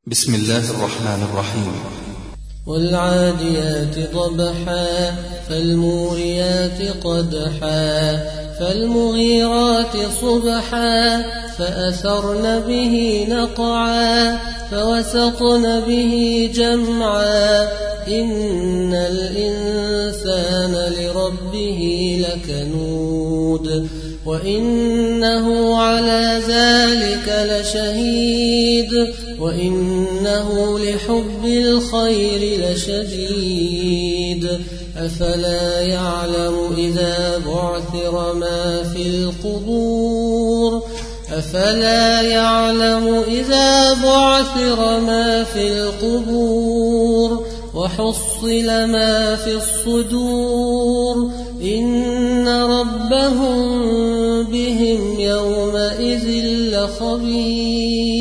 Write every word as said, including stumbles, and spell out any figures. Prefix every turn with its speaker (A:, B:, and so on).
A: بسم الله الرحمن الرحيم.
B: والعاديات ضبحا فالموريات قدحا فالمغيرات صبحا فأثرن به نقعا فوسطن به جمعا إن الإنسان لربه لكنود وإنه على ذلك لشهيد وإنه لحب الخير لشديد أفلا يعلم إذا بعثر ما في القبور أفلا يعلم إذا بعثر ما في القبور وحصل ما في الصدور إن ربهم بهم يومئذ لخبير.